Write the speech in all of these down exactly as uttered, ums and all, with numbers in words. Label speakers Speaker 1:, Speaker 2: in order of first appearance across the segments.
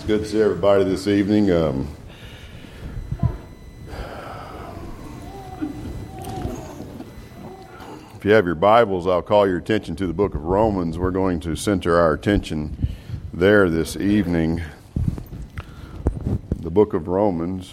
Speaker 1: Good to see everybody this evening. Um, if you have your Bibles, I'll call your attention to the book of Romans. We're going to center our attention there this evening. The book of Romans.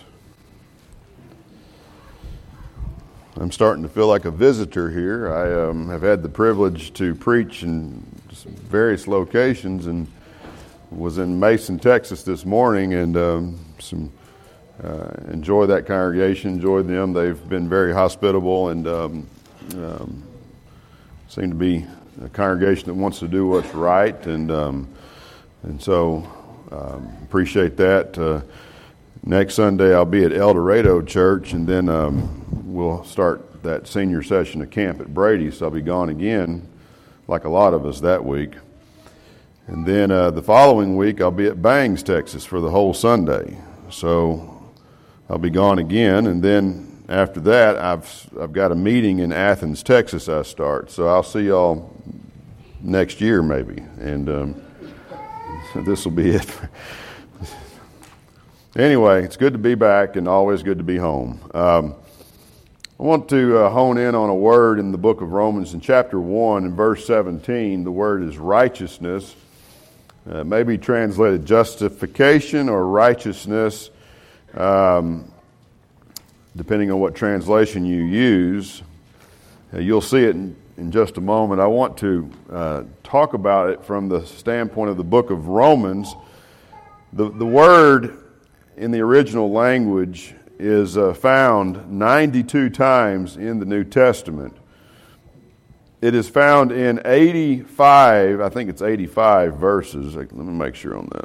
Speaker 1: I'm starting to feel like a visitor here. I um, have had the privilege to preach in various locations and was in Mason, Texas this morning, and um, some uh, enjoy that congregation, enjoyed them. They've been very hospitable and um, um, seem to be a congregation that wants to do what's right, and um, and so um, appreciate that. Uh, next Sunday I'll be at El Dorado Church, and then um, we'll start that senior session of camp at Brady, so I'll be gone again, like a lot of us that week. And then uh, the following week, I'll be at Bangs, Texas for the whole Sunday. So I'll be gone again. And then after that, I've I've got a meeting in Athens, Texas I start. So I'll see y'all next year maybe. And um, this will be it. Anyway, it's good to be back and always good to be home. Um, I want to uh, hone in on a word in the book of Romans in chapter one and verse seventeen. The word is righteousness. Uh, maybe translated justification or righteousness, um, depending on what translation you use. Uh, you'll see it in, in just a moment. I want to uh, talk about it from the standpoint of the book of Romans. The, the word in the original language is uh, found ninety-two times in the New Testament. It is found in eighty-five, I think it's eighty-five verses. Let me make sure on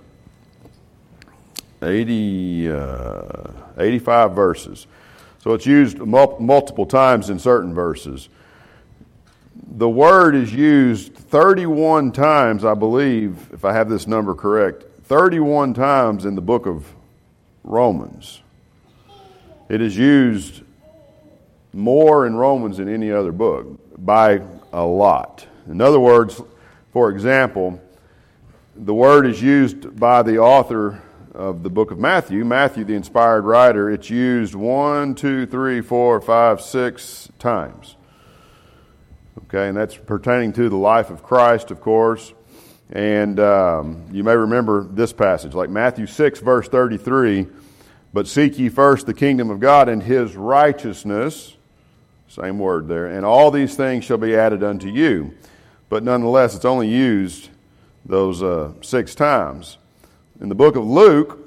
Speaker 1: that. eighty, uh, eighty-five verses. So it's used mul- multiple times in certain verses. The word is used thirty-one times, I believe, if I have this number correct, thirty-one times in the book of Romans. It is used more in Romans than any other book, by a lot. In other words, for example, the word is used by the author of the book of Matthew, Matthew, the inspired writer. It's used one, two, three, four, five, six times. Okay, and that's pertaining to the life of Christ, of course. And um, you may remember this passage, like Matthew six, verse thirty-three, "But seek ye first the kingdom of God and his righteousness," same word there, "and all these things shall be added unto you." But nonetheless, it's only used those uh, six times. In the book of Luke,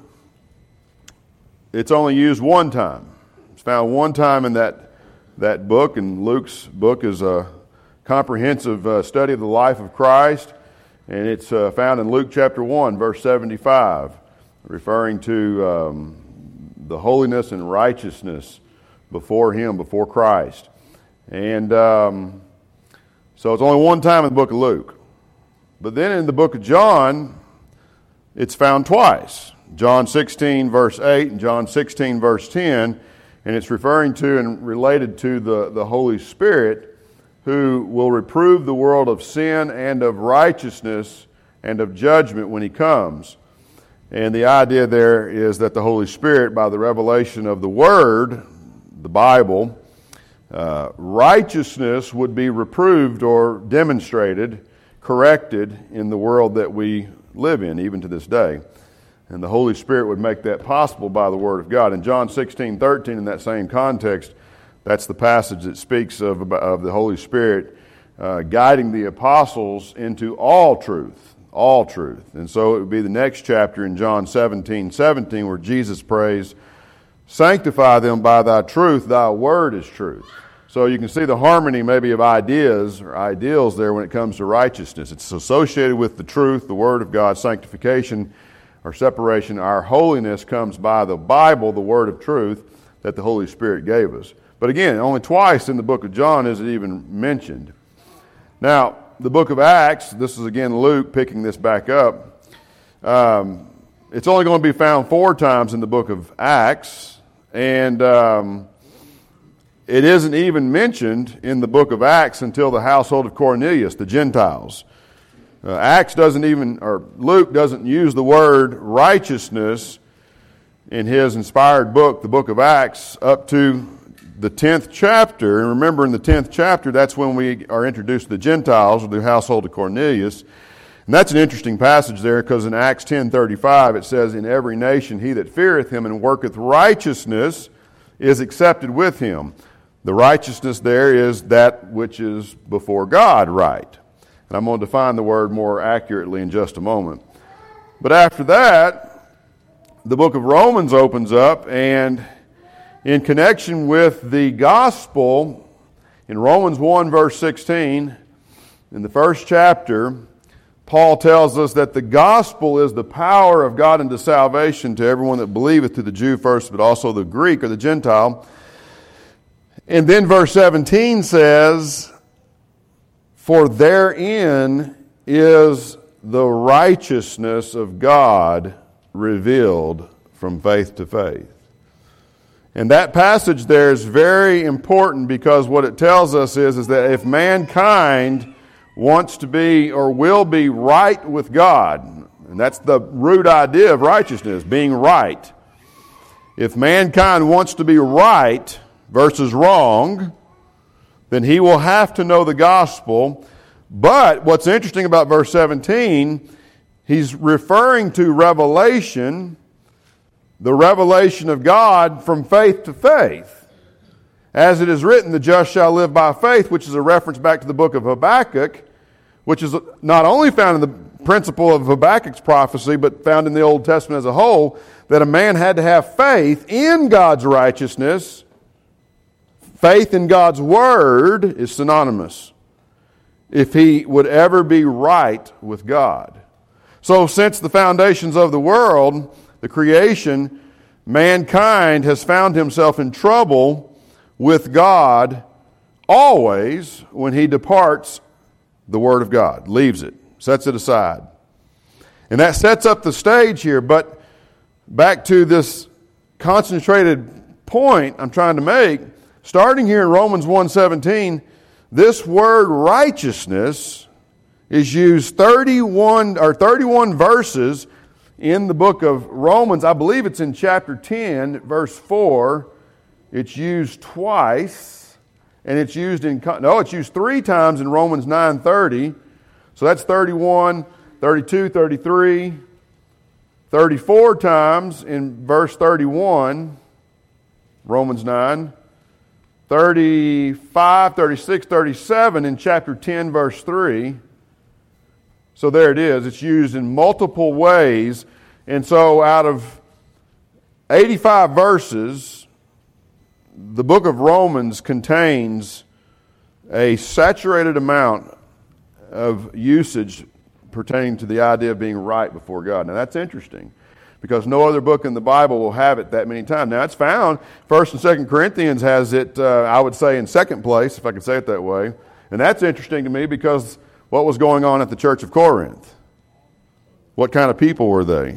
Speaker 1: it's only used one time. It's found one time in that that book, and Luke's book is a comprehensive uh, study of the life of Christ, and it's uh, found in Luke chapter one, verse seventy-five, referring to um, the holiness and righteousness before Him, before Christ. And um, so it's only one time in the book of Luke. But then in the book of John, it's found twice. John sixteen, verse eight, and John sixteen, verse ten. And it's referring to and related to the, the Holy Spirit, who will reprove the world of sin and of righteousness and of judgment when He comes. And the idea there is that the Holy Spirit, by the revelation of the Word, the Bible, uh, righteousness would be reproved or demonstrated, corrected in the world that we live in, even to this day. And the Holy Spirit would make that possible by the Word of God. In John sixteen, thirteen, in that same context, that's the passage that speaks of, of the Holy Spirit uh, guiding the apostles into all truth, all truth. And so it would be the next chapter in John seventeen, seventeen, where Jesus prays, "Sanctify them by thy truth, thy word is truth." So you can see the harmony maybe of ideas or ideals there when it comes to righteousness. It's associated with the truth, the Word of God. Sanctification or separation, our holiness comes by the Bible, the Word of truth that the Holy Spirit gave us. But again, only twice in the book of John is it even mentioned. Now, the book of Acts, this is again Luke picking this back up. Um, it's only going to be found four times in the book of Acts, and um, it isn't even mentioned in the book of Acts until the household of Cornelius, the Gentiles. Uh, Acts doesn't even, or Luke doesn't use the word righteousness in his inspired book, the book of Acts, up to the tenth chapter. And remember, in the tenth chapter, that's when we are introduced to the Gentiles, or the household of Cornelius. And that's an interesting passage there, because in Acts ten thirty-five it says, "In every nation he that feareth him and worketh righteousness is accepted with him." The righteousness there is that which is before God right. And I'm going to define the word more accurately in just a moment. But after that, the book of Romans opens up, and in connection with the gospel, in Romans one verse sixteen, in the first chapter, Paul tells us that the gospel is the power of God unto salvation to everyone that believeth, to the Jew first, but also the Greek or the Gentile. And then verse seventeen says, "For therein is the righteousness of God revealed from faith to faith." And that passage there is very important, because what it tells us is, is that if mankind wants to be or will be right with God, and that's the root idea of righteousness, being right. If mankind wants to be right versus wrong, then he will have to know the gospel. But what's interesting about verse seventeen, he's referring to revelation, the revelation of God from faith to faith. As it is written, "The just shall live by faith," which is a reference back to the book of Habakkuk, which is not only found in the principle of Habakkuk's prophecy, but found in the Old Testament as a whole, that a man had to have faith in God's righteousness. Faith in God's Word is synonymous if he would ever be right with God. So since the foundations of the world, the creation, mankind has found himself in trouble with God always when he departs the Word of God, leaves it, sets it aside. And that sets up the stage here. But back to this concentrated point I'm trying to make, starting here in Romans one seventeen, this word righteousness is used thirty-one or thirty-one verses in the book of Romans. I believe it's in chapter ten, verse four. It's used twice, and it's used in no, it's used three times in Romans nine thirty. So that's thirty-one, thirty-two, thirty-three, thirty-four times in verse thirty-one, Romans nine. thirty-five, thirty-six, thirty-seven in chapter ten, verse three. So there it is. It's used in multiple ways. And so out of eighty-five verses, the book of Romans contains a saturated amount of usage pertaining to the idea of being right before God. Now that's interesting, because no other book in the Bible will have it that many times. Now it's found, First and Second Corinthians has it, uh, I would say, in second place, if I could say it that way. And that's interesting to me, because what was going on at the church of Corinth? What kind of people were they?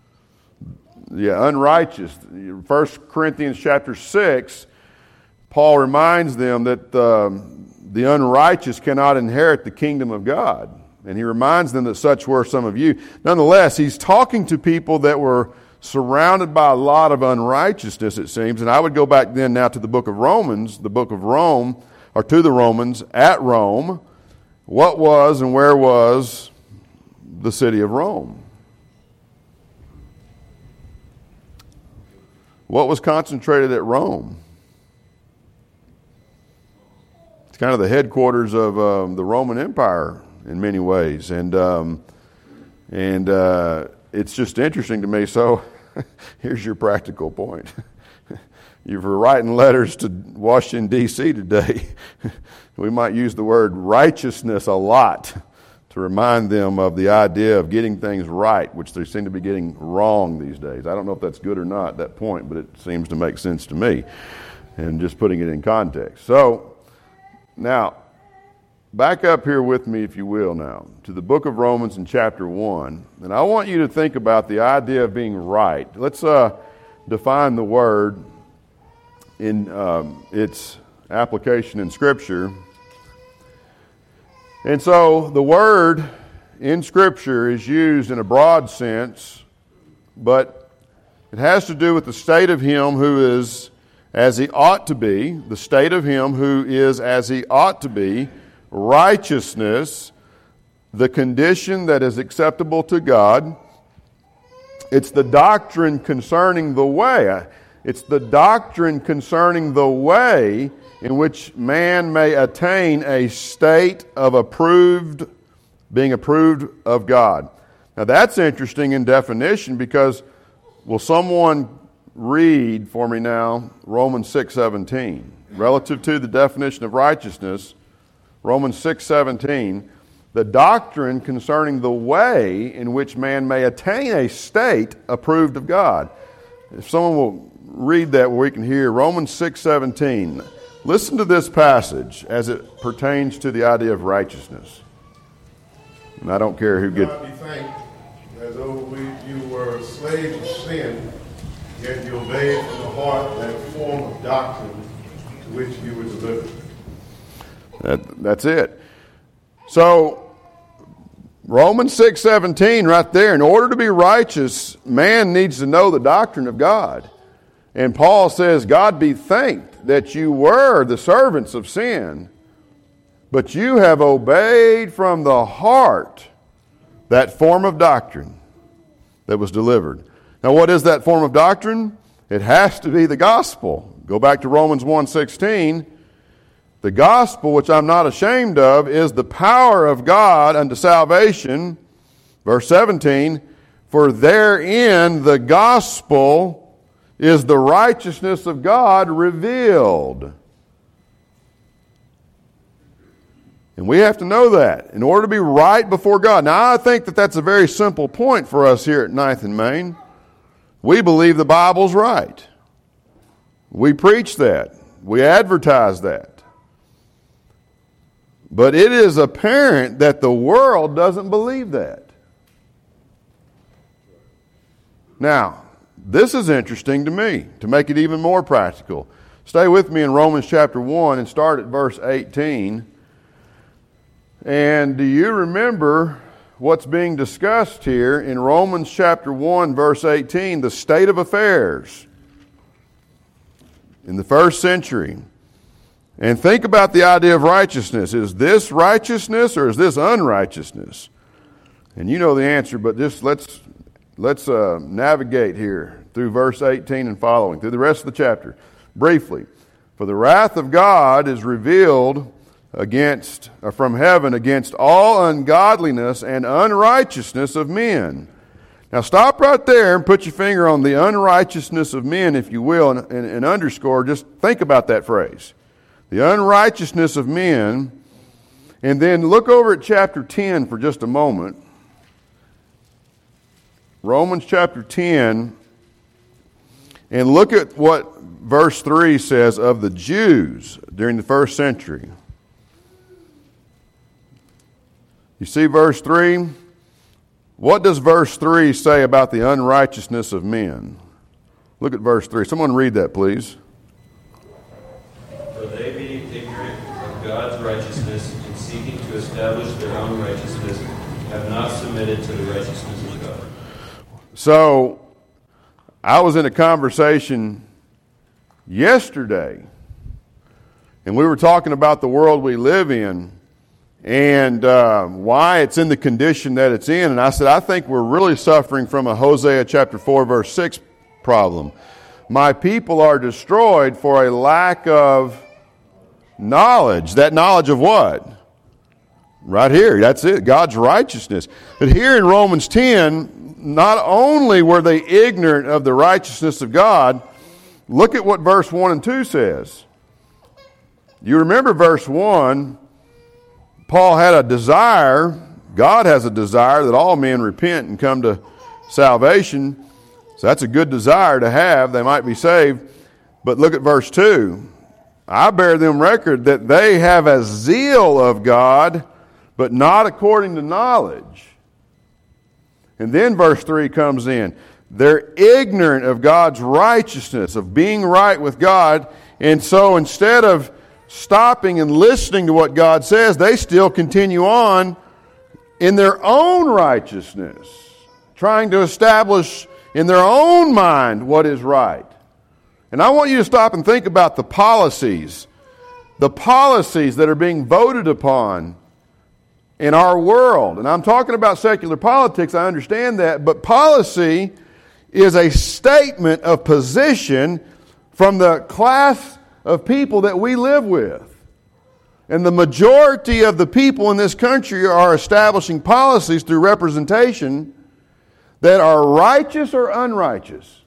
Speaker 1: Yeah, unrighteous. First Corinthians chapter six, Paul reminds them that um, the unrighteous cannot inherit the kingdom of God. And he reminds them that such were some of you. Nonetheless, he's talking to people that were surrounded by a lot of unrighteousness, it seems. And I would go back then now to the book of Romans, the book of Rome, or to the Romans at Rome. What was and where was the city of Rome? What was concentrated at Rome? It's kind of the headquarters of um, the Roman Empire in many ways. And um, and uh, it's just interesting to me. So here's your practical point. If you're writing letters to Washington, D C today, we might use the word righteousness a lot to remind them of the idea of getting things right, which they seem to be getting wrong these days. I don't know if that's good or not, that point, but it seems to make sense to me, and just putting it in context. So, now, back up here with me, if you will, now, to the book of Romans in chapter one, and I want you to think about the idea of being right. Let's uh, define the word in um, its application in Scripture. And so the word in Scripture is used in a broad sense, but it has to do with the state of him who is as he ought to be, the state of him who is as he ought to be, righteousness, the condition that is acceptable to God. It's the doctrine concerning the way. It's the doctrine concerning the way in which man may attain a state of approved, being approved of God. Now that's interesting in definition, because will someone read for me now Romans six seventeen relative to the definition of righteousness? Romans six seventeen, the doctrine concerning the way in which man may attain a state approved of God. If someone will read that where we can hear Romans six seventeen. Listen to this passage as it pertains to the idea of righteousness. And I don't care who gets...
Speaker 2: God be thanked, as though we, you were slaves of sin, yet you obeyed from the heart that form of doctrine to which you were delivered.
Speaker 1: That, that's it. So, Romans six seventeen right there, in order to be righteous, man needs to know the doctrine of God. And Paul says, God be thanked that you were the servants of sin, but you have obeyed from the heart that form of doctrine that was delivered. Now, what is that form of doctrine? It has to be the gospel. Go back to Romans one sixteen. The gospel, which I'm not ashamed of, is the power of God unto salvation. Verse seventeen, for therein the gospel is the righteousness of God revealed. And we have to know that in order to be right before God. Now, I think that that's a very simple point for us here at Ninth and Main. We believe the Bible's right. We preach that. We advertise that. But it is apparent that the world doesn't believe that. Now, this is interesting to me, to make it even more practical. Stay with me in Romans chapter one and start at verse eighteen. And do you remember what's being discussed here in Romans chapter one, verse eighteen, the state of affairs in the first century? And think about the idea of righteousness. Is this righteousness or is this unrighteousness? And you know the answer, but just let's let's uh, navigate here through verse eighteen and following, through the rest of the chapter, briefly. For the wrath of God is revealed against uh, from heaven against all ungodliness and unrighteousness of men. Now stop right there and put your finger on the unrighteousness of men, if you will, and, and, and underscore, just think about that phrase. The unrighteousness of men. And then look over at chapter ten for just a moment. Romans chapter ten. And look at what verse three says of the Jews during the first century. You see verse three? What does verse three say about the unrighteousness of men? Look at verse three. Someone read that, please.
Speaker 3: For they, being ignorant of God's righteousness and seeking to establish their own righteousness, have not submitted to the righteousness of God.
Speaker 1: So, I was in a conversation yesterday, and we were talking about the world we live in and uh, why it's in the condition that it's in. And I said, I think we're really suffering from a Hosea chapter four, verse six problem. My people are destroyed for a lack of knowledge. That knowledge of what? Right here, that's it, God's righteousness. But here in Romans ten, not only were they ignorant of the righteousness of God, look at what verse one and two says. You remember verse one, Paul had a desire, God has a desire that all men repent and come to salvation. So that's a good desire to have. They might be saved. But look at verse two. I bear them record that they have a zeal of God, but not according to knowledge. And then verse three comes in. They're ignorant of God's righteousness, of being right with God. And so instead of stopping and listening to what God says, they still continue on in their own righteousness, trying to establish in their own mind what is right. And I want you to stop and think about the policies, the policies that are being voted upon in our world. And I'm talking about secular politics, I understand that, but policy is a statement of position from the class of people that we live with. And the majority of the people in this country are establishing policies through representation that are righteous or unrighteous.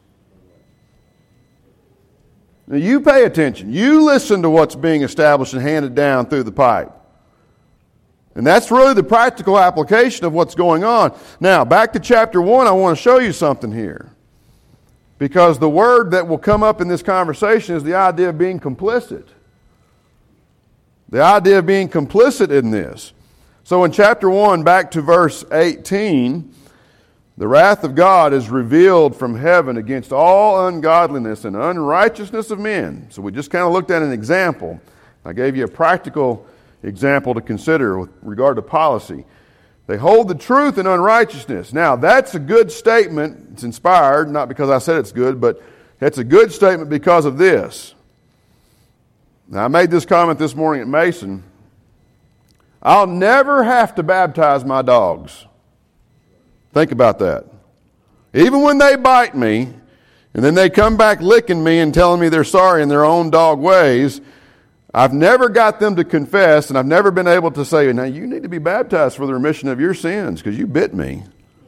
Speaker 1: Now you pay attention. You listen to what's being established and handed down through the pipe. And that's really the practical application of what's going on. Now, back to chapter one, I want to show you something here. Because the word that will come up in this conversation is the idea of being complicit. The idea of being complicit in this. So in chapter one, back to verse eighteen, the wrath of God is revealed from heaven against all ungodliness and unrighteousness of men. So we just kind of looked at an example. I gave you a practical example to consider with regard to policy. They hold the truth in unrighteousness. Now, that's a good statement. It's inspired, not because I said it's good, but it's a good statement because of this. Now, I made this comment this morning at Mason. I'll never have to baptize my dogs. Think about that. Even when they bite me, and then they come back licking me and telling me they're sorry in their own dog ways, I've never got them to confess, and I've never been able to say, now you need to be baptized for the remission of your sins because you bit me.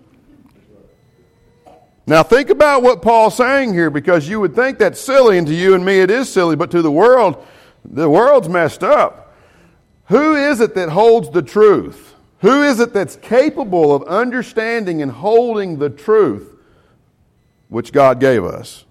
Speaker 1: Now think about what Paul's saying here, because you would think that's silly, and to you and me it is silly, but to the world, the world's messed up. Who is it that holds the truth? Who is it that's capable of understanding and holding the truth which God gave us?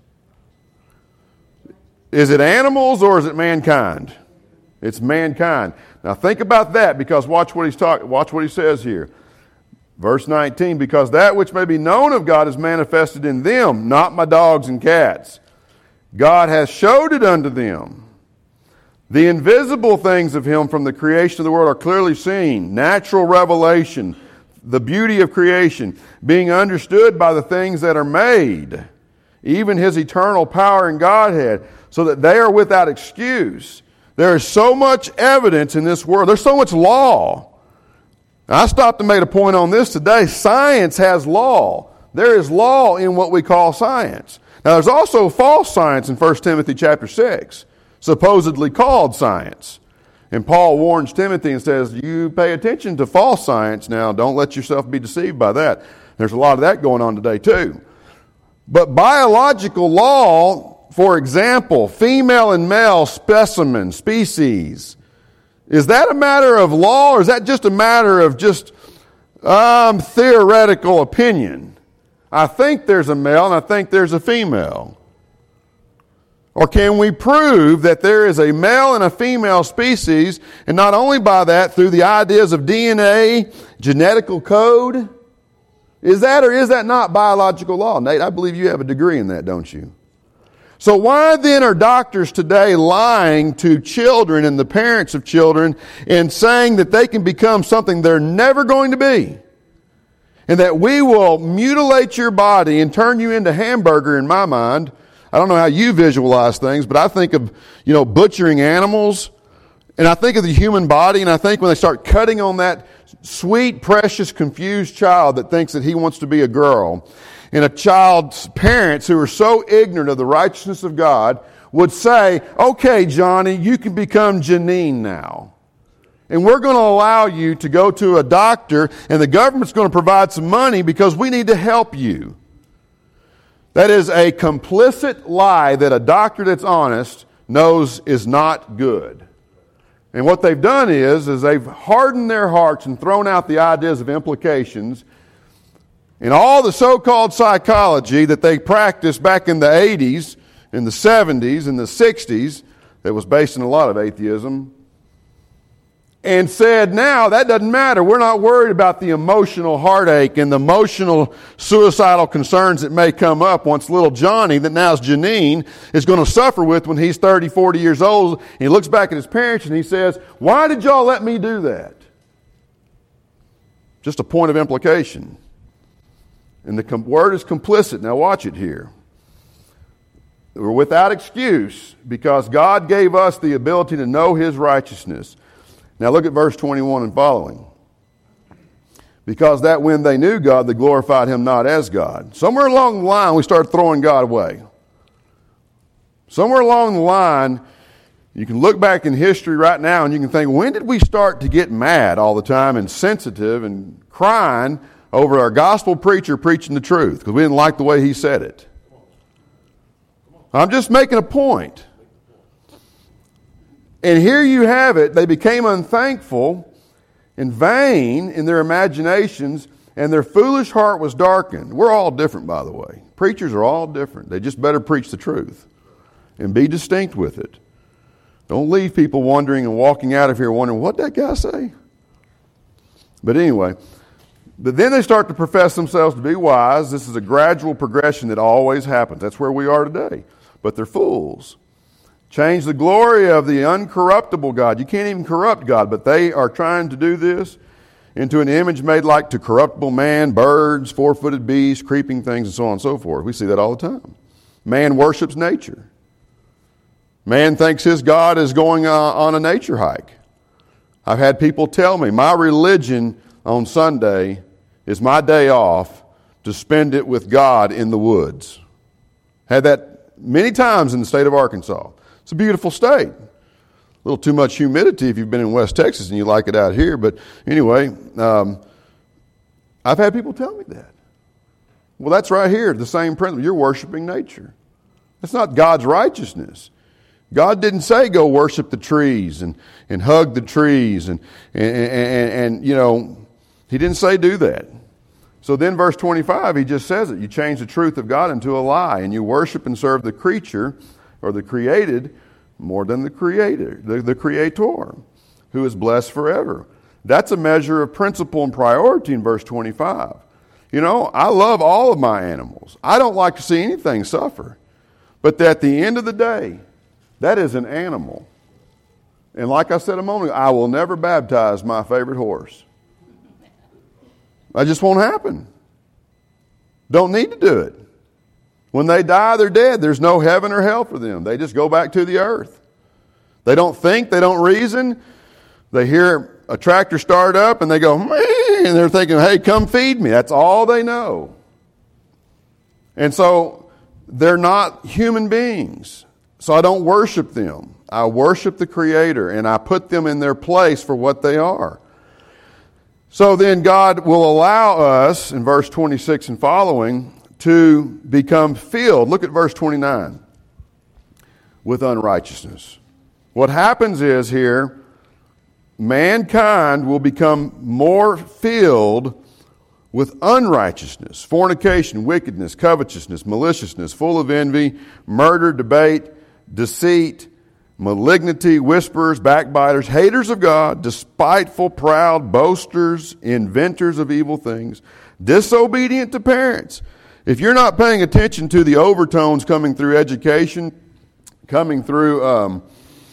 Speaker 1: Is it animals or is it mankind? It's mankind. Now think about that, because watch what he's talking. Watch what he says here. Verse nineteen, because that which may be known of God is manifested in them, not my dogs and cats. God has showed it unto them. The invisible things of him from the creation of the world are clearly seen. Natural revelation, the beauty of creation, being understood by the things that are made, even his eternal power and Godhead, so that they are without excuse. There is so much evidence in this world. There's so much law. I stopped and made a point on this today. Science has law. There is law in what we call science. Now, there's also false science in First Timothy chapter six, supposedly called science. And Paul warns Timothy and says, you pay attention to false science now. Don't let yourself be deceived by that. There's a lot of that going on today too. But biological law, for example, female and male specimen, species, is that a matter of law, or is that just a matter of just um, theoretical opinion? I think there's a male and I think there's a female. Or can we prove that there is a male and a female species, and not only by that, through the ideas of D N A, genetical code? Is that or is that not biological law? Nate, I believe you have a degree in that, don't you? So why then are doctors today lying to children and the parents of children and saying that they can become something they're never going to be? And that we will mutilate your body and turn you into hamburger, in my mind. I don't know how you visualize things, but I think of, you know, butchering animals, and I think of the human body, and I think when they start cutting on that sweet, precious, confused child that thinks that he wants to be a girl, and a child's parents who are so ignorant of the righteousness of God would say, okay, Johnny, you can become Janine now. And we're going to allow you to go to a doctor, and the government's going to provide some money because we need to help you. That is a complicit lie that a doctor that's honest knows is not good. And what they've done is, is they've hardened their hearts and thrown out the ideas of implications. And all the so-called psychology that they practiced back in the eighties, in the seventies, in the sixties, that was based on a lot of atheism, and said, now, that doesn't matter. We're not worried about the emotional heartache and the emotional suicidal concerns that may come up once little Johnny, that now is Janine, is going to suffer with when he's thirty, forty years old. And he looks back at his parents and he says, why did y'all let me do that? Just a point of implication. And the com- word is complicit. Now watch it here. We're without excuse because God gave us the ability to know His righteousness. Now look at verse twenty-one and following. Because that when they knew God, they glorified Him not as God. Somewhere along the line, we started throwing God away. Somewhere along the line, you can look back in history right now and you can think, when did we start to get mad all the time and sensitive and crying over our gospel preacher preaching the truth because we didn't like the way he said it? I'm just making a point. And here you have it. They became unthankful and vain in their imaginations, and their foolish heart was darkened. We're all different, by the way. Preachers are all different. They just better preach the truth and be distinct with it. Don't leave people wondering and walking out of here wondering, what did that guy say? But anyway, but then they start to profess themselves to be wise. This is a gradual progression that always happens. That's where we are today. But they're fools. Change the glory of the uncorruptible God. You can't even corrupt God, but they are trying to do this into an image made like to corruptible man, birds, four-footed beasts, creeping things, and so on and so forth. We see that all the time. Man worships nature. Man thinks his God is going uh, on a nature hike. I've had people tell me, my religion on Sunday is my day off to spend it with God in the woods. Had that many times in the state of Arkansas. It's a beautiful state. A little too much humidity if you've been in West Texas and you like it out here. But anyway, um, I've had people tell me that. Well, that's right here, the same principle. You're worshiping nature. That's not God's righteousness. God didn't say go worship the trees and, and hug the trees. And, and, and, and, you know, He didn't say do that. So then verse twenty-five, He just says it. You change the truth of God into a lie, and you worship and serve the creature or the created more than the creator, the, the creator, who is blessed forever. That's a measure of principle and priority in verse twenty-five. You know, I love all of my animals. I don't like to see anything suffer. But at the end of the day, that is an animal. And like I said a moment ago, I will never baptize my favorite horse. That just won't happen. Don't need to do it. When they die, they're dead. There's no heaven or hell for them. They just go back to the earth. They don't think. They don't reason. They hear a tractor start up and they go, man, and they're thinking, hey, come feed me. That's all they know. And so they're not human beings. So I don't worship them. I worship the Creator, and I put them in their place for what they are. So then God will allow us, in verse twenty-six and following, to become filled. Look at verse twenty-nine. With unrighteousness. What happens is here, mankind will become more filled with unrighteousness, fornication, wickedness, covetousness, maliciousness, full of envy, murder, debate, deceit, malignity, whisperers, backbiters, haters of God, despiteful, proud, boasters, inventors of evil things, disobedient to parents. If you're not paying attention to the overtones coming through education, coming through um,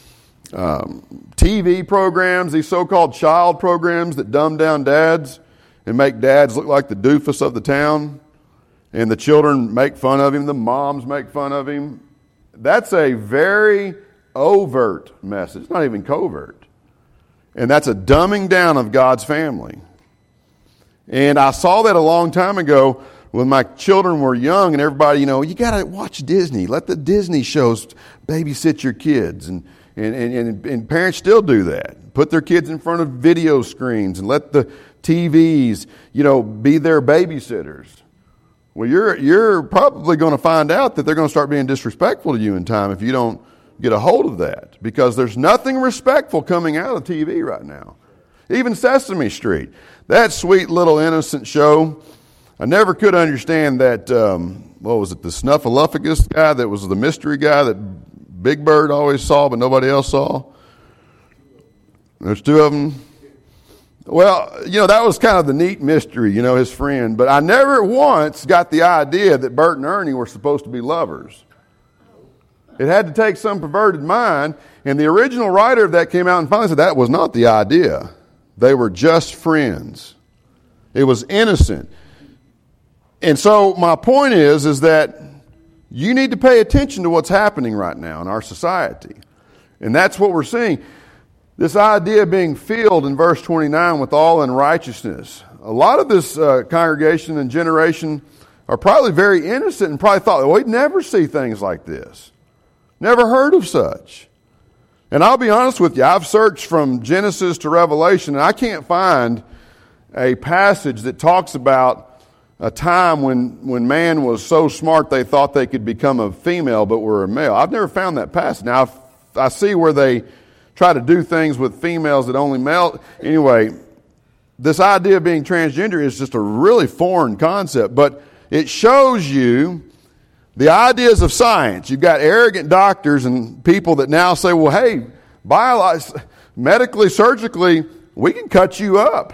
Speaker 1: um, T V programs, these so-called child programs that dumb down dads and make dads look like the doofus of the town, and the children make fun of him, the moms make fun of him, that's a very overt message. It's not even covert. And that's a dumbing down of God's family. And I saw that a long time ago when my children were young, and everybody, you know, you got to watch Disney. Let the Disney shows babysit your kids. And, and, and, and parents still do that. Put their kids in front of video screens and let the T Vs, you know, be their babysitters. Well, you're you're probably going to find out that they're going to start being disrespectful to you in time if you don't get a hold of that. Because there's nothing respectful coming out of T V right now. Even Sesame Street. That sweet little innocent show. I never could understand that, um, what was it, the Snuffleupagus guy that was the mystery guy that Big Bird always saw but nobody else saw. There's two of them. Well, you know, that was kind of the neat mystery, you know, his friend. But I never once got the idea that Bert and Ernie were supposed to be lovers. It had to take some perverted mind. And the original writer of that came out and finally said that was not the idea. They were just friends. It was innocent. And so my point is, is that you need to pay attention to what's happening right now in our society. And that's what we're seeing. This idea of being filled in verse twenty-nine with all unrighteousness. A lot of this uh, congregation and generation are probably very innocent and probably thought, well, we'd never see things like this. Never heard of such. And I'll be honest with you, I've searched from Genesis to Revelation, and I can't find a passage that talks about a time when, when man was so smart they thought they could become a female but were a male. I've never found that passage. Now, I see where they try to do things with females that only male. Anyway, this idea of being transgender is just a really foreign concept, but it shows you the ideas of science. You've got arrogant doctors and people that now say, well, hey, biologically, medically, surgically, we can cut you up.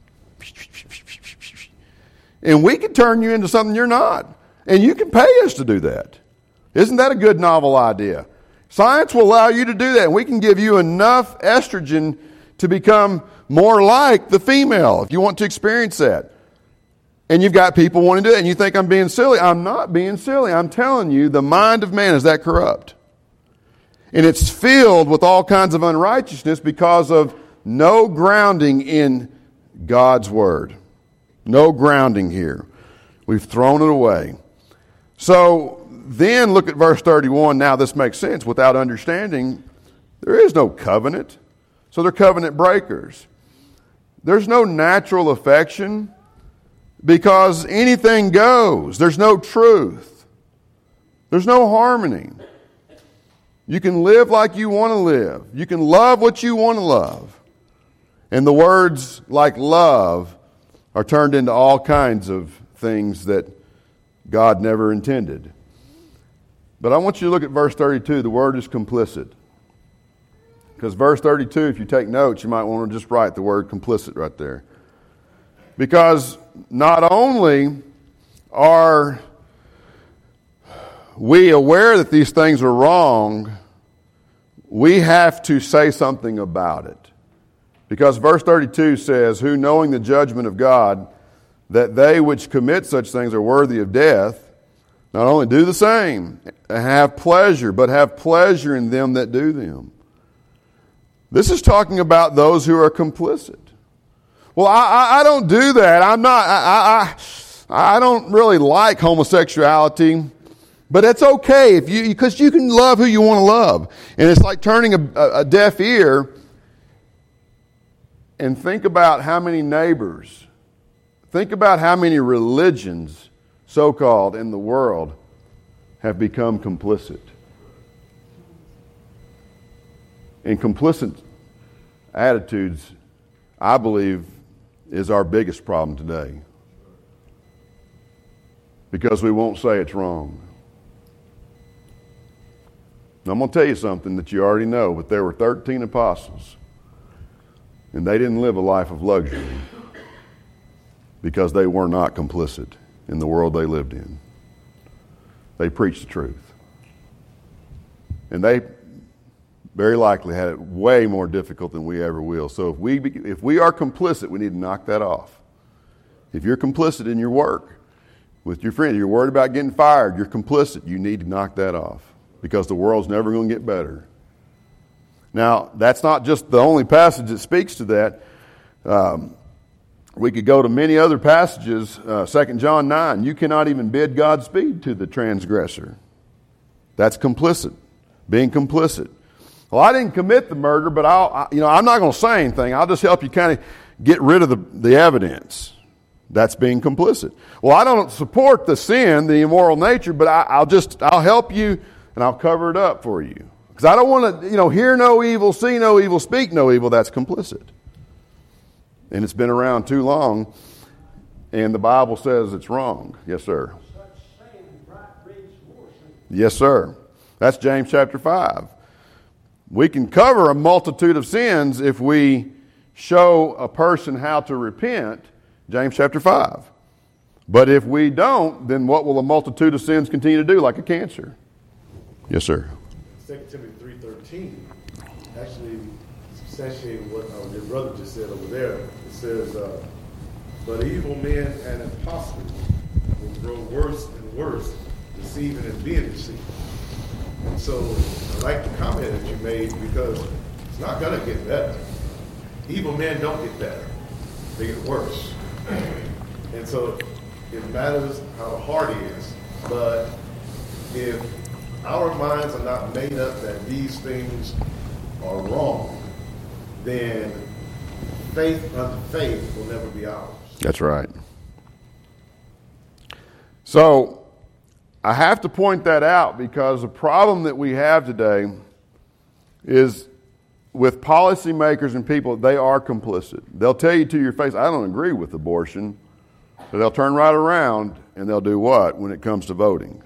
Speaker 1: And we can turn you into something you're not. And you can pay us to do that. Isn't that a good novel idea? Science will allow you to do that. And we can give you enough estrogen to become more like the female if you want to experience that. And you've got people wanting to do it, and you think I'm being silly. I'm not being silly. I'm telling you, the mind of man is that corrupt. And it's filled with all kinds of unrighteousness because of no grounding in God's Word. No grounding here. We've thrown it away. So then look at verse thirty-one. Now this makes sense. Without understanding, there is no covenant. So they're covenant breakers. There's no natural affection. Because anything goes. There's no truth. There's no harmony. You can live like you want to live. You can love what you want to love. And the words like love are turned into all kinds of things that God never intended. But I want you to look at verse thirty-two. The word is complicit. Because verse thirty-two, if you take notes, you might want to just write the word complicit right there. Because not only are we aware that these things are wrong, we have to say something about it. Because verse thirty-two says, who knowing the judgment of God, that they which commit such things are worthy of death, not only do the same, and have pleasure, but have pleasure in them that do them. This is talking about those who are complicit. Well, I, I, I don't do that. I'm not, I, I, I don't really like homosexuality, but it's okay if you, because you can love who you want to love. And it's like turning a, a deaf ear and think about how many neighbors, think about how many religions, so-called, in the world have become complicit. And complicit attitudes, I believe, is our biggest problem today. Because we won't say it's wrong. Now, I'm going to tell you something that you already know, but there were thirteen apostles, and they didn't live a life of luxury because they were not complicit in the world they lived in. They preached the truth. And they very likely had it way more difficult than we ever will. So if we if we are complicit, we need to knock that off. If you're complicit in your work with your friend, you're worried about getting fired, you're complicit, you need to knock that off because the world's never going to get better. Now, that's not just the only passage that speaks to that. Um, we could go to many other passages. Uh, Second John nine, you cannot even bid Godspeed to the transgressor. That's complicit, being complicit. Well, I didn't commit the murder, but I'll, I, you know, I'm not going to say anything. I'll just help you kind of get rid of the, the evidence. That's being complicit. Well, I don't support the sin, the immoral nature, but I, I'll just, I'll help you and I'll cover it up for you. Because I don't want to, you know, hear no evil, see no evil, speak no evil. That's complicit. And it's been around too long, and the Bible says it's wrong. Yes, sir. Yes, sir. That's James chapter five. We can cover a multitude of sins if we show a person how to repent, James chapter five. But if we don't, then what will a multitude of sins continue to do, like a cancer? Yes, sir.
Speaker 2: Second Timothy three thirteen actually substantiated what uh, your brother just said over there. It says, uh, But evil men and impostors will grow worse and worse, deceiving and being deceived. And so I like the comment that you made, because it's not going to get better. Evil men don't get better. They get worse. And so it matters how the heart is. But if our minds are not made up that these things are wrong, then faith unto faith will never be ours.
Speaker 1: That's right. So I have to point that out, because the problem that we have today is with policymakers and people, they are complicit. They'll tell you to your face, I don't agree with abortion, but they'll turn right around and they'll do what when it comes to voting?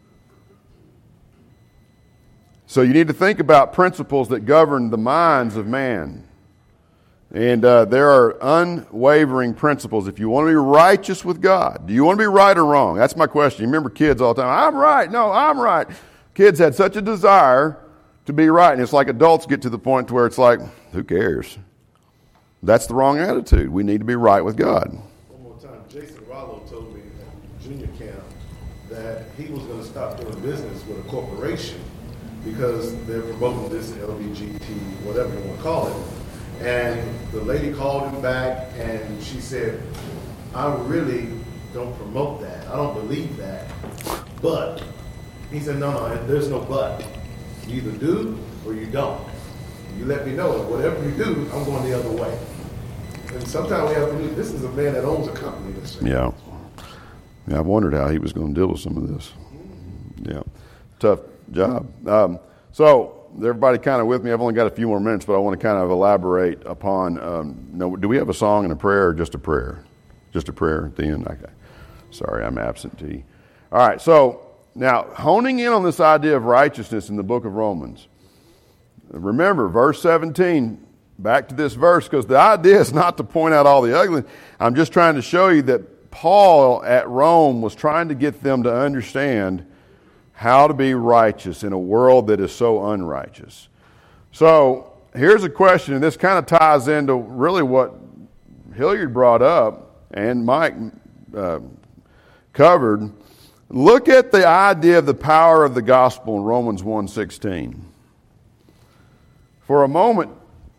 Speaker 1: So you need to think about principles that govern the minds of man. And uh, there are unwavering principles. If you want to be righteous with God, do you want to be right or wrong? That's my question. You remember kids all the time, I'm right, no, I'm right. Kids had such a desire to be right. And it's like adults get to the point to where it's like, who cares? That's the wrong attitude. We need to be right with God.
Speaker 2: One more time, Jason Rollo told me at junior camp that he was going to stop doing business with a corporation because they're promoting this L G B T, whatever you want to call it. And the lady called him back and she said, I really don't promote that. I don't believe that. But he said, no, no, there's no but. You either do or you don't. You let me know that whatever you do, I'm going the other way. And sometimes we have to do, this is a man that owns a company. This
Speaker 1: yeah. Yeah, I've wondered how he was going to deal with some of this. Yeah. Tough job. Um, so, everybody kind of with me? I've only got a few more minutes, but I want to kind of elaborate upon, um, no, do we have a song and a prayer or just a prayer? Just a prayer at the end? Okay. Sorry, I'm absentee. All right, so now honing in on this idea of righteousness in the book of Romans. Remember, verse seventeen, back to this verse, because the idea is not to point out all the ugly. I'm just trying to show you that Paul at Rome was trying to get them to understand how to be righteous in a world that is so unrighteous. So here's a question, and this kind of ties into really what Hilliard brought up and Mike uh, covered. Look at the idea of the power of the gospel in Romans one sixteen. For a moment,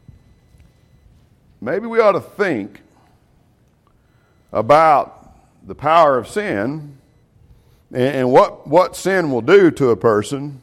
Speaker 1: maybe we ought to think about the power of sin and what, what sin will do to a person,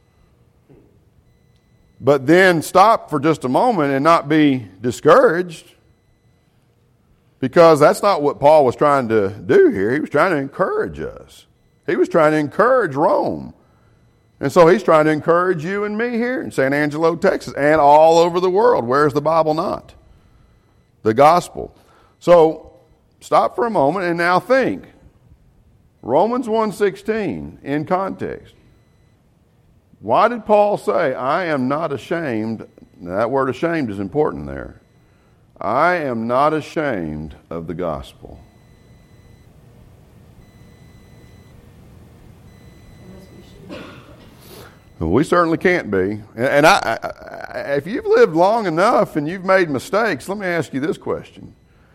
Speaker 1: but then stop for just a moment and not be discouraged, because that's not what Paul was trying to do here. He was trying to encourage us. He was trying to encourage Rome. And so he's trying to encourage you and me here in San Angelo, Texas, and all over the world. Where's the Bible not? The gospel. So stop for a moment and now think. Romans one sixteen in context. Why did Paul say, I am not ashamed? Now, that word ashamed is important there. I am not ashamed of the gospel. Well, we certainly can't be. And I, I, if you've lived long enough and you've made mistakes, let me ask you this question.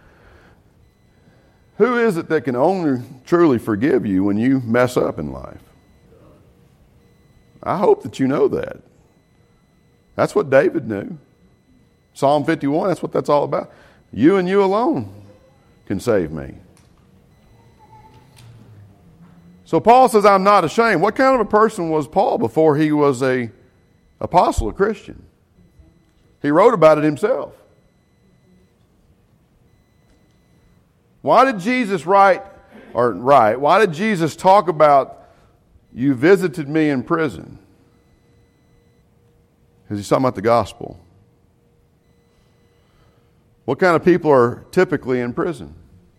Speaker 1: Who is it that can only truly forgive you when you mess up in life? I hope that you know that. That's what David knew. Psalm fifty-one, that's what that's all about. You and you alone can save me. So Paul says, I'm not ashamed. What kind of a person was Paul before he was a apostle, a Christian? He wrote about it himself. Why did Jesus write, or write, why did Jesus talk about, you visited me in prison? Because he's talking about the gospel. What kind of people are typically in prison?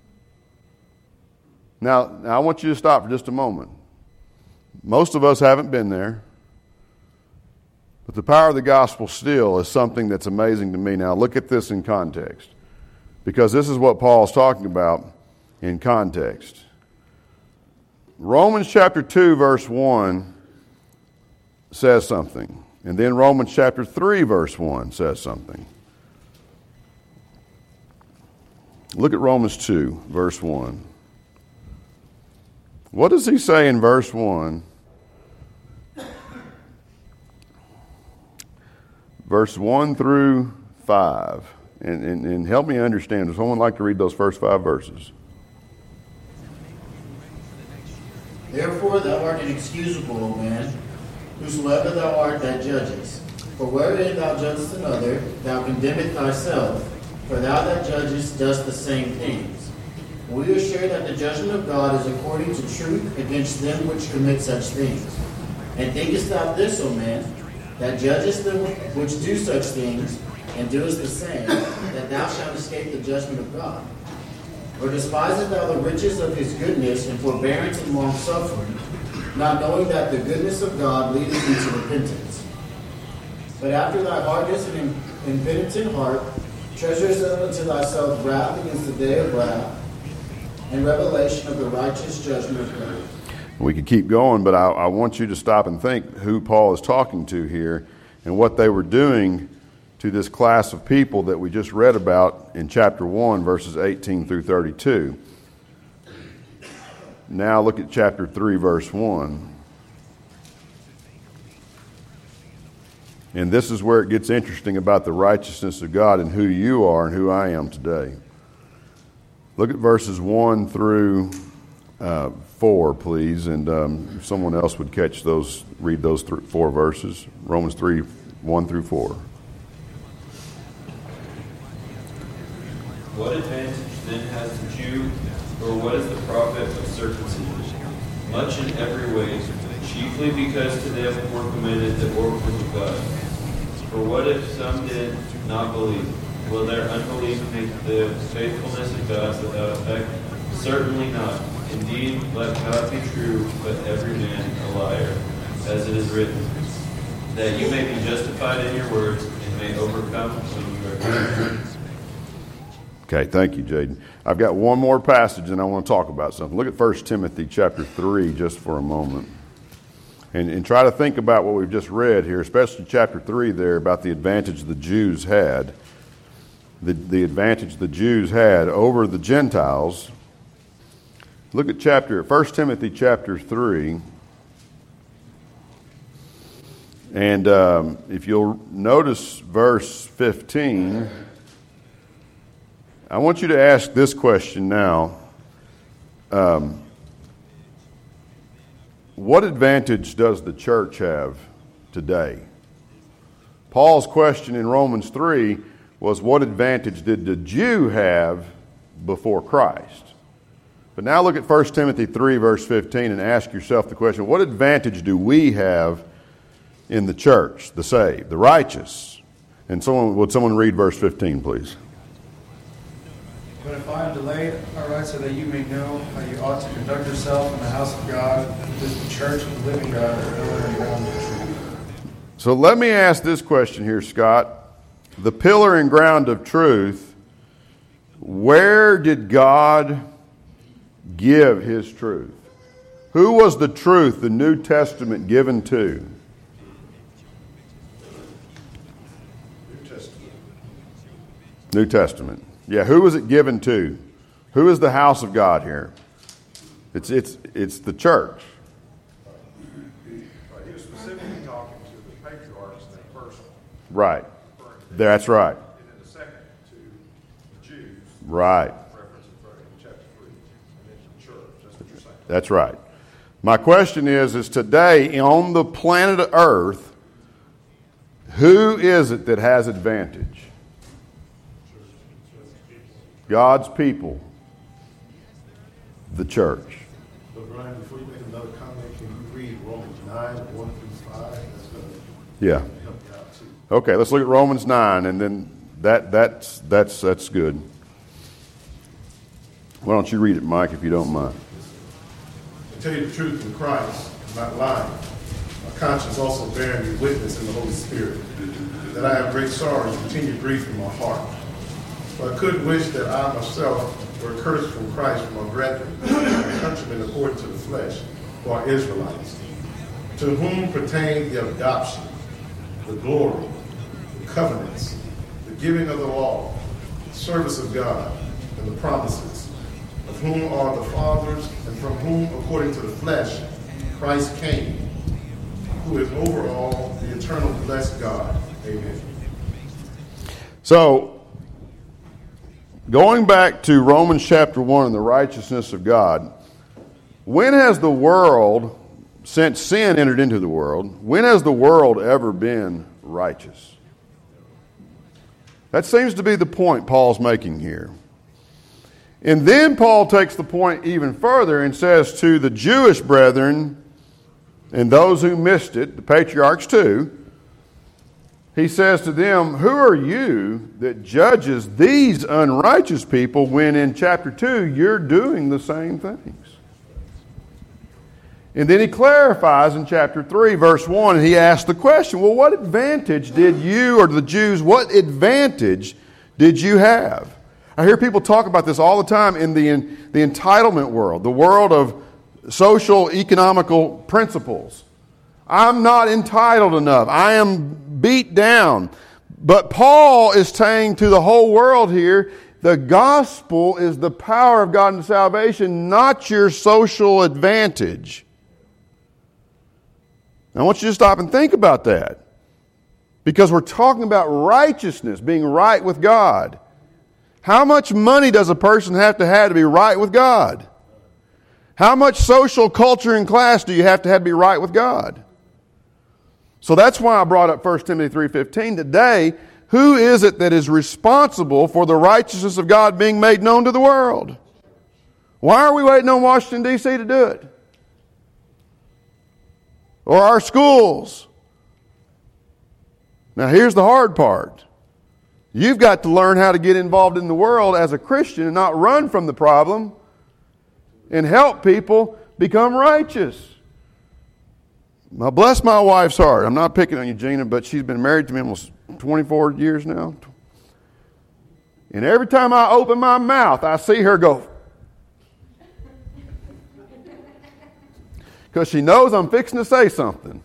Speaker 1: Now, now, I want you to stop for just a moment. Most of us haven't been there. But the power of the gospel still is something that's amazing to me. Now, look at this in context. Because this is what Paul's talking about in context. Romans chapter two, verse one says something. And then Romans chapter three, verse one says something. Look at Romans two, verse one. What does he say in verse one? Verse one through five. And, and, and help me understand. Does someone like to read those first five verses?
Speaker 4: Therefore thou art inexcusable, O man, whosoever thou art that judgest. For wherein thou judgest another, thou condemnest thyself, for thou that judgest dost the same things. We are sure that the judgment of God is according to truth against them which commit such things. And thinkest thou this, O man, that judgest them which do such things, and doest the same, that thou shalt escape the judgment of God? Or despisest thou the riches of his goodness and forbearance and longsuffering, not knowing that the goodness of God leadeth thee to repentance? But after thy hardness and impenitent heart, treasures up unto thyself wrath against the day of wrath, and revelation of the righteous judgment of God.
Speaker 1: We could keep going, but I, I want you to stop and think who Paul is talking to here and what they were doing to this class of people that we just read about in chapter one, verses eighteen through thirty-two. Now look at chapter three, verse one. And this is where it gets interesting about the righteousness of God and who you are and who I am today. Look at verses one through uh, four, please. And um, if someone else would catch those, read those th- four verses. Romans three, one through four.
Speaker 3: What advantage then has the Jew, or what is the profit of circumcision? Much in every way, chiefly because to them were committed the oracles of God. For what if some did not believe? Will their unbelief make the faithfulness of God without effect? Certainly not. Indeed, let God be true, but every man a liar, as it is written, that you may be justified in your words and may overcome when you are condemned.
Speaker 1: Okay, thank you, Jaden. I've got one more passage and I want to talk about something. Look at First Timothy chapter three just for a moment. And, and try to think about what we've just read here, especially chapter three there, about the advantage the Jews had. The, the advantage the Jews had over the Gentiles. Look at chapter First Timothy chapter three. And um, if you'll notice verse fifteen, I want you to ask this question now. Um, what advantage does the church have today? Paul's question in Romans three was, what advantage did the Jew have before Christ? But now look at First Timothy three, verse fifteen, and ask yourself the question, what advantage do we have in the church, the saved, the righteous? And someone, would someone read verse fifteen, please?
Speaker 5: But if I am delayed, I write so that you may know how you ought to conduct yourself in the house of God, which is the church of the living God, the pillar and ground of truth.
Speaker 1: So let me ask this question here, Scott. The pillar and ground of truth, where did God give his truth? Who was the truth the New Testament given to?
Speaker 2: New Testament.
Speaker 1: New Testament. Yeah, who was it given to? Who is the house of God here? It's it's it's the church.
Speaker 2: He was specifically talking to the patriarchs in that person.
Speaker 1: Right. That's right.
Speaker 2: And then the second to the Jews.
Speaker 1: Right.
Speaker 2: Reference in chapter three. And then to the church. That's what you're saying.
Speaker 1: That's right. My question is, is today on the planet Earth, who is it that has advantage? God's people, the church.
Speaker 2: But Brian, before you make another comment, can you read Romans nine, one through five? That's going to
Speaker 1: Yeah.
Speaker 2: help you out too.
Speaker 1: Okay, let's look at Romans nine, and then that that's that's that's good. Why don't you read it, Mike, if you don't mind?
Speaker 2: To tell you the truth in Christ, I'm not lying. My conscience also bearing me witness in the Holy Spirit, that I have great sorrow and continued grief in my heart. For I could wish that I myself were cursed from Christ for my brethren, my countrymen according to the flesh, who are Israelites, to whom pertain the adoption, the glory, the covenants, the giving of the law, the service of God, and the promises, of whom are the fathers, and from whom, according to the flesh, Christ came, who is over all, the eternal blessed God. Amen.
Speaker 1: So, going back to Romans chapter one and the righteousness of God, when has the world, since sin entered into the world, when has the world ever been righteous? That seems to be the point Paul's making here. And then Paul takes the point even further and says to the Jewish brethren and those who missed it, the patriarchs too, he says to them, who are you that judges these unrighteous people when in chapter two you're doing the same things? And then he clarifies in chapter three, verse one, and he asks the question, well, what advantage did you, or the Jews, what advantage did you have? I hear people talk about this all the time in the, in the entitlement world, the world of social, economical principles. I'm not entitled enough. I am beat down. But Paul is saying to the whole world here, the gospel is the power of God in salvation, not your social advantage. I want you to stop and think about that. Because we're talking about righteousness, being right with God. How much money does a person have to have to be right with God? How much social culture and class do you have to have to be right with God? So that's why I brought up First Timothy three fifteen today. Who is it that is responsible for the righteousness of God being made known to the world? Why are we waiting on Washington, D C to do it? Or our schools? Now here's the hard part. You've got to learn how to get involved in the world as a Christian and not run from the problem and help people become righteous. Now, bless my wife's heart. I'm not picking on you, Gina, but she's been married to me almost twenty-four years now. And every time I open my mouth, I see her go. Because she knows I'm fixing to say something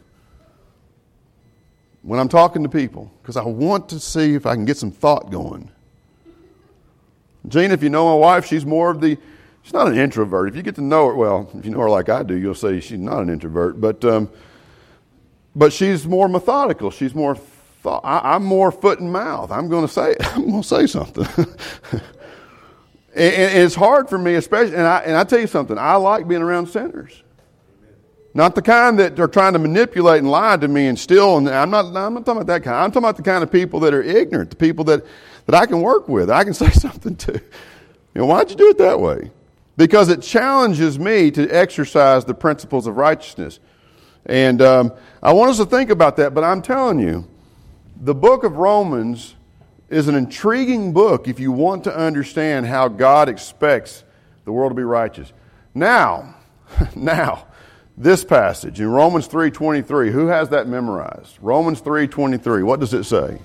Speaker 1: when I'm talking to people. Because I want to see if I can get some thought going. Gina, if you know my wife, she's more of the, she's not an introvert. If you get to know her, well, if you know her like I do, you'll say she's not an introvert. But um, but she's more methodical. She's more, thought, I, I'm more foot and mouth. I'm going to say it. I'm going to say something. and, and it's hard for me, especially, and I, and I tell you something, I like being around sinners. Not the kind that are trying to manipulate and lie to me and steal. And I'm not, I'm not talking about that kind. I'm talking about the kind of people that are ignorant, the people that, that I can work with, I can say something to. You know, why'd you do it that way? Because it challenges me to exercise the principles of righteousness. And um, I want us to think about that, but I'm telling you, the book of Romans is an intriguing book if you want to understand how God expects the world to be righteous. Now, now, this passage in Romans three twenty-three, who has that memorized? Romans three twenty-three, what does it say?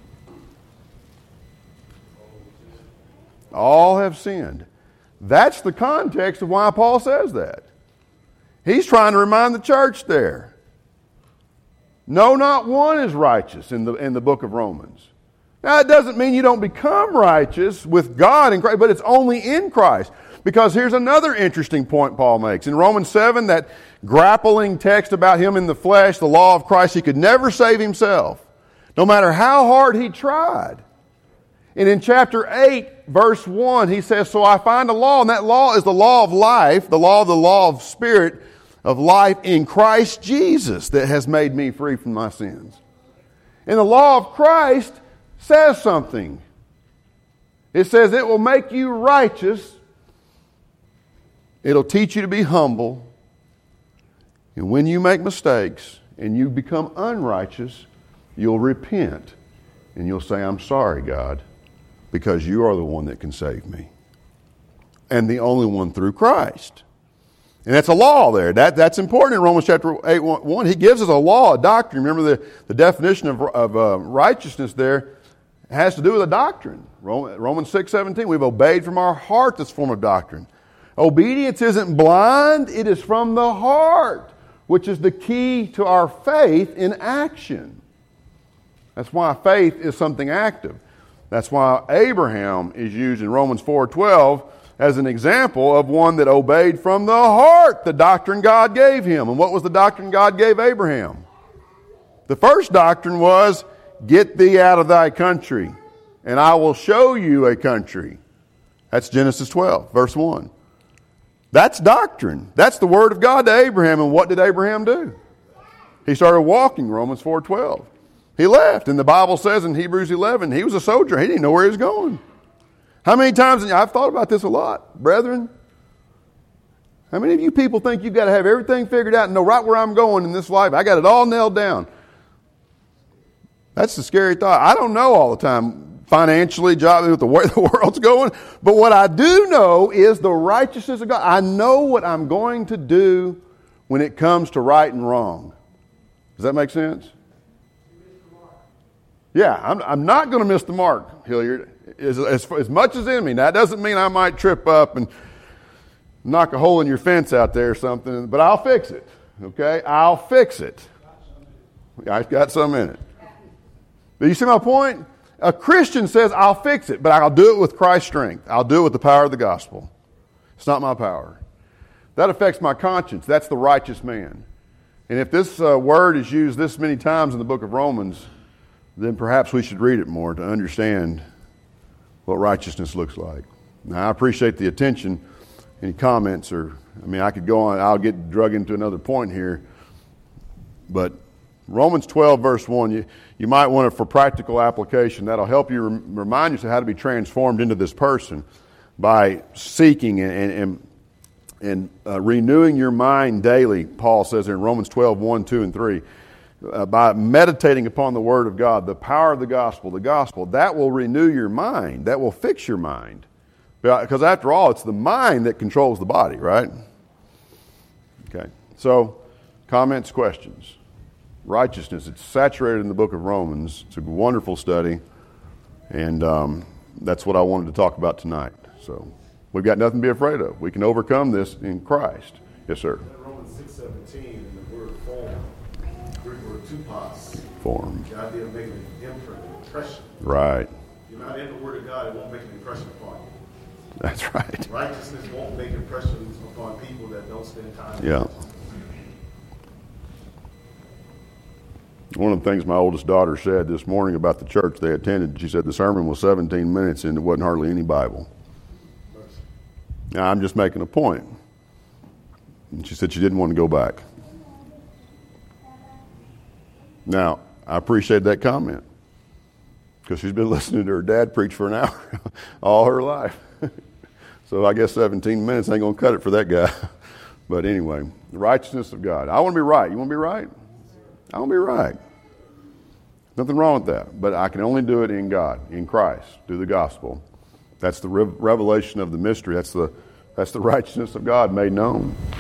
Speaker 1: All have sinned. That's the context of why Paul says that. He's trying to remind the church there. No, not one is righteous in the, in the book of Romans. Now, it doesn't mean you don't become righteous with God in Christ, but it's only in Christ. Because here's another interesting point Paul makes. In Romans seven, that grappling text about him in the flesh, the law of Christ, he could never save himself, no matter how hard he tried. And in chapter eight, verse one, he says, so I find a law, and that law is the law of life, the law of the law of spirit of life in Christ Jesus that has made me free from my sins. And the law of Christ says something. It says it will make you righteous. It'll teach you to be humble. And when you make mistakes and you become unrighteous, you'll repent. And you'll say, I'm sorry, God, because you are the one that can save me. And the only one through Christ. And that's a law there. That, that's important in Romans chapter eight, one. He gives us a law, a doctrine. Remember the, the definition of, of uh, righteousness there has to do with a doctrine. Romans six seventeen, we've obeyed from our heart this form of doctrine. Obedience isn't blind, it is from the heart, which is the key to our faith in action. That's why faith is something active. That's why Abraham is used in Romans four twelve as an example of one that obeyed from the heart the doctrine God gave him. And what was the doctrine God gave Abraham? The first doctrine was, get thee out of thy country, and I will show you a country. That's Genesis twelve, verse one. That's doctrine. That's the word of God to Abraham. And what did Abraham do? He started walking, Romans four twelve. He left. And the Bible says in Hebrews eleven, he was a sojourner. He didn't know where he was going. How many times, and I've thought about this a lot, brethren, how many of you people think you've got to have everything figured out and know right where I'm going in this life? I got it all nailed down. That's the scary thought. I don't know all the time financially, job, with the way the world's going. But what I do know is the righteousness of God. I know what I'm going to do when it comes to right and wrong. Does that make sense? Yeah, I'm, I'm not going to miss the mark, Hilliard. As, as, as much as in me. Now, that doesn't mean I might trip up and knock a hole in your fence out there or something, but I'll fix it. Okay? I'll fix it. I've got some in it. Do you see my point? A Christian says, I'll fix it, but I'll do it with Christ's strength. I'll do it with the power of the gospel. It's not my power. That affects my conscience. That's the righteous man. And if this uh, word is used this many times in the book of Romans, then perhaps we should read it more to understand what righteousness looks like. Now, I appreciate the attention. Any comments? Or, I mean, I could go on. I'll get drug into another point here. But Romans twelve, verse one, you, you might want it for practical application. That'll help you rem- remind you of how to be transformed into this person by seeking and, and, and, and uh, renewing your mind daily, Paul says in Romans twelve, one, two, and three. Uh, by meditating upon the Word of God, the power of the gospel, the gospel, that will renew your mind. That will fix your mind. Because after all, it's the mind that controls the body, right? Okay. So, comments, questions. Righteousness, it's saturated in the book of Romans. It's a wonderful study. And um, that's what I wanted to talk about tonight. So, we've got nothing to be afraid of. We can overcome this in Christ. Yes, sir.
Speaker 2: Romans six seventeen, in the word form, Greek word tupos.
Speaker 1: Form.
Speaker 2: The idea of making an imprint, an impression.
Speaker 1: Right.
Speaker 2: If you're not in the Word of God, it won't make an impression upon you.
Speaker 1: That's right.
Speaker 2: Righteousness won't make impressions upon people that don't spend time.
Speaker 1: Yeah. One of the things my oldest daughter said this morning about the church they attended, she said the sermon was seventeen minutes and there wasn't hardly any Bible. Now, I'm just making a point. And she said she didn't want to go back. Now, I appreciate that comment because she's been listening to her dad preach for an hour all her life. So I guess seventeen minutes ain't going to cut it for that guy. But anyway, the righteousness of God. I want to be right. You want to be right? I want to be right. Nothing wrong with that. But I can only do it in God, in Christ, through the gospel. That's the re- revelation of the mystery. That's the, that's the righteousness of God made known.